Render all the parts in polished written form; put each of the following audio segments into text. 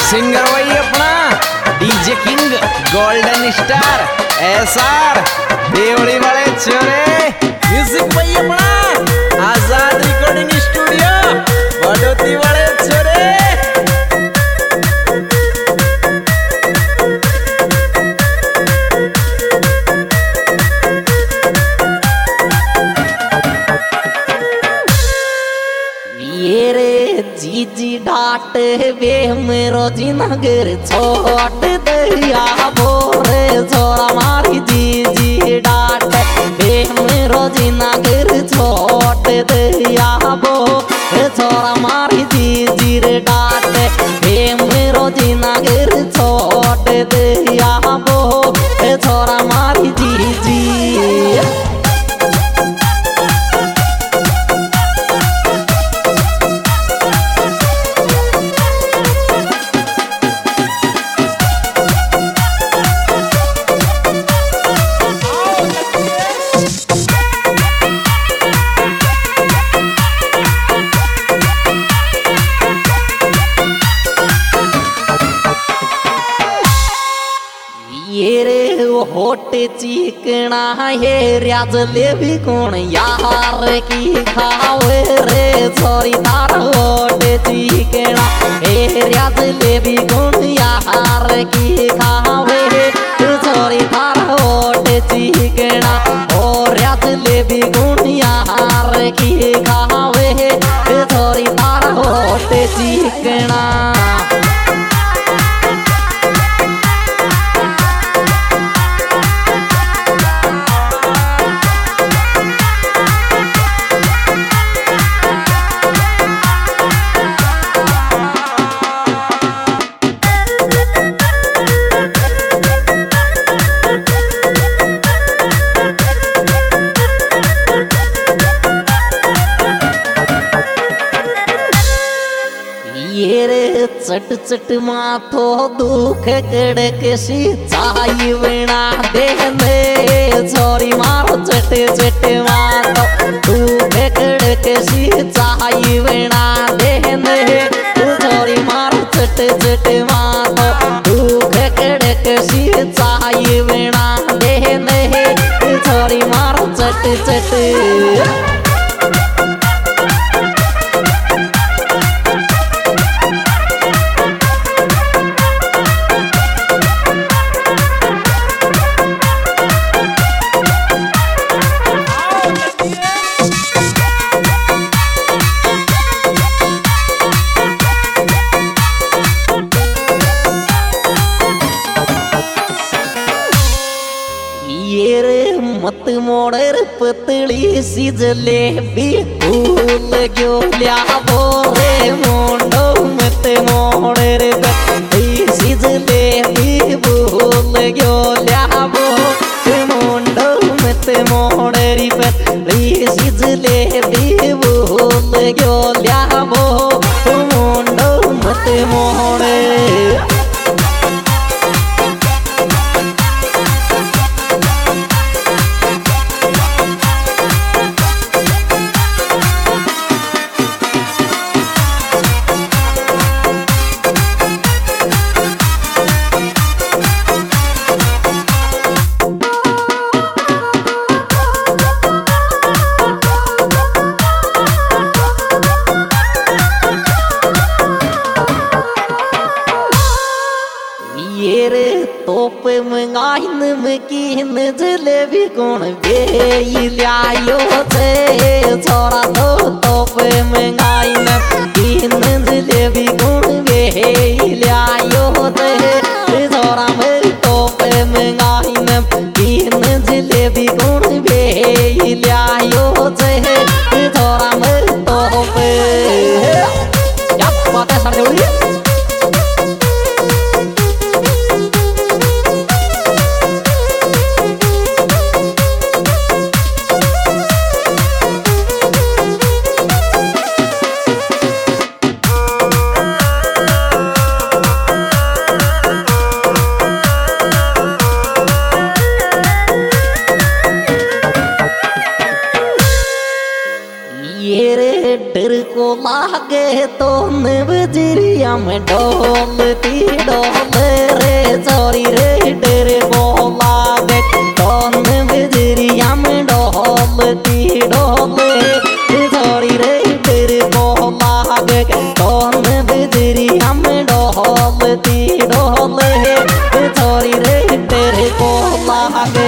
Singer वही अपना DJ king golden star SR Devri वाले छोरे। म्यूजिक वही अपना आजाद रिकॉर्डिंग स्टूडियो बड़ोती वाले छोरे। ये रे जीजी डाट वे मेरो जिनगर छोट दरिया बोरे छोरा मारी जीजी डाट वे मेरो जिनगर छोट दरिया बोरे छोरा मारी जीजी रे डाट वे मेरो जिनगर छोट दरिया बोरे छोरा मारी जीजी। ये रे होट चिकना ये रियाज ले भी कौन यार की खावे रे छोरी तार होट चिकना ये रियाज ले भी कौन यार की खावे छोरी तार होट चिकना और रियाज ले भी कौन यार की खावे छोरी तार होट चिकना। ये रे चट चट माथो दुख कड़क सी चाई बिना देने छोरी मारो चट चट माथो दुख कड़क सी चाई बिना देने छोरी मारो चट चट माथो दुख कड़क सी चाई बिना देने छोरी मारो चट चट। ये रे मत मोड़र पतली सी जलेबी भूल गयो लिया बोरे मोंडो मत मोड़र पतली सी जलेबी भूल गयो लिया बोरे मोंडो मत मोड़री पतली सी जलेबी भूल गयो लिया बोरे मोंडो मत मोड़े। ये रे तोप मंगाइन मकीन जलेबी कौन बे लियायो थे छोरा तो तोप मंगाइन मकीन जलेबी कौन बे लियायो थे छोरा मेरी तोप मंगाइन मकीन जलेबी कौन बे लियायो थे छोरा मेरी तोप क्या बात है सर जोड़ी। लागे तो बजरिया में डोलती डोले रे छोरी रे डेरे को लागे तो बजरिया में डोलती डोले छोरी रे डेरे को लागे तो बजरिया में डोलती डोले छोरी रे डेरे को लागे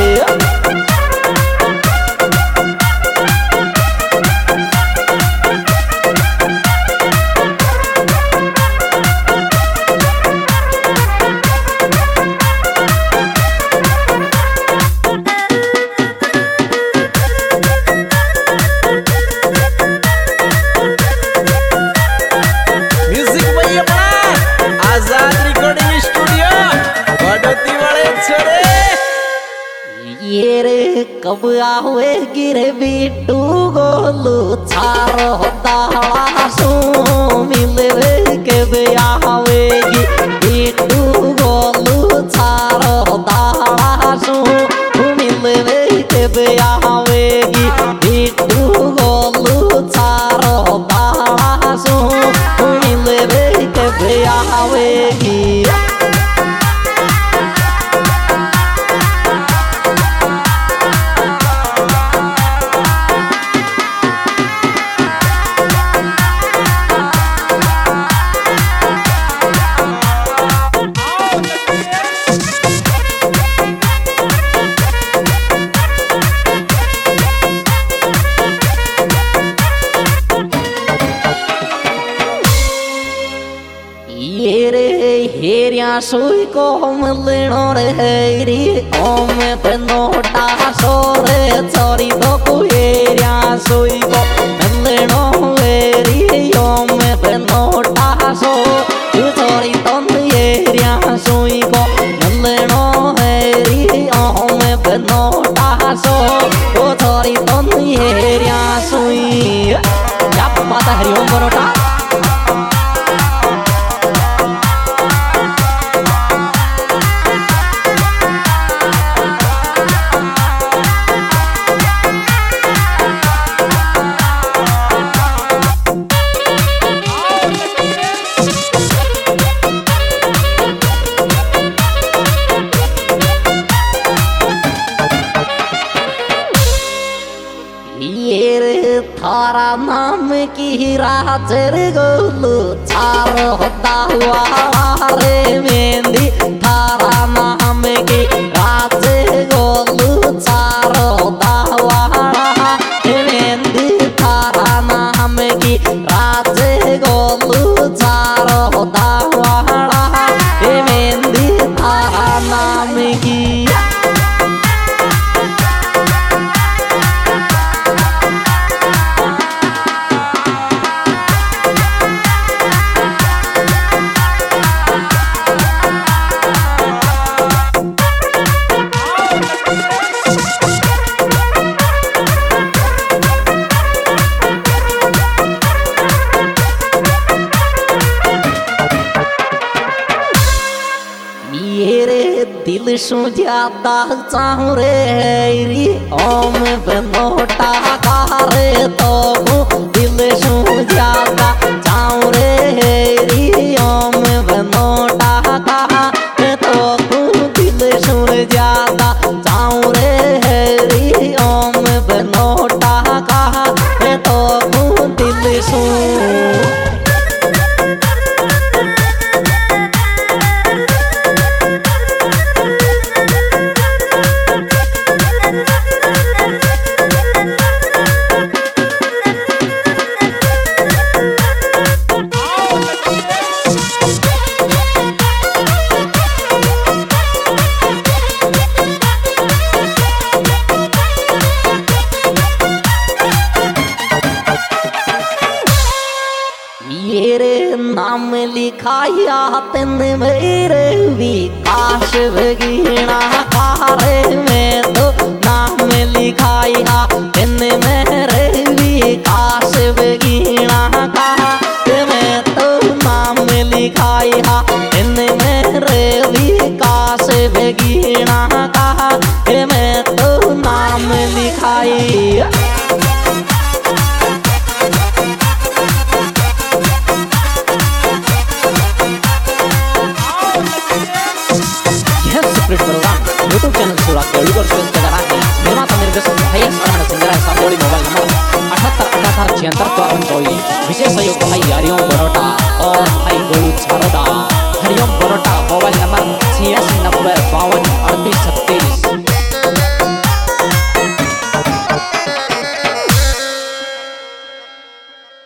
आजाद रिकॉर्डिंग स्टूडियो बड़ोती वाले छोरे ये रे कब आवे गिरे बिट्टू गोलू छारो दाड़ा सो मिलवे कब आवेगी बिट्टू गोलू छारो दाड़ा सो मिलवे कब आवेगी बिट्टू गोलू छारो दाड़ा सो मिलवे कब आवेगी ये रे हेरिया सोई को मिलनो रे री ओम पे नोटा सो रे छोरी दो को हेरिया सोई को मिलनो रे ओम पे नोटा सो छोरी तो हेरिया सोई को मिलनो रे ओम पे नोटा सो छोरी तो हेरिया सोई क्या पता हरिओम बरोटा ये रे थारा नाम की राजर गोलू चार होता हुआ रे मेहंदी थारा नाम की राजर गोलू चार होता हुआ मेहंदी थारा नाम की राजर गोलू चार होता हुआ मेहंदी थारा नाम की ये रे दिल सु ज्यादा चाहूं रे री ओम बनोटा का रे तो दिल सु ज्यादा चाहूं रे री ओम बनोटा का तो दिल सु ज्यादा चाहूं रे री ओम बनोटा का तो दिल सु ये रे नाम लिखाया तेन मेरे विकास भगीना रे में तो नाम लिखाया तेन मेरे विकास भगीना में तो नाम लिखाया तेन मेरे विकास भगीना में तो नाम लिखाई सुरुवात केवढी वर्ष करा निर्माता निर्देशक भाई Saraman singer Samoli mobile number 78 78 76 54 विशेष सहयोग भाई हरिओम बरोटा और भाई गोलू छारदा हरिओम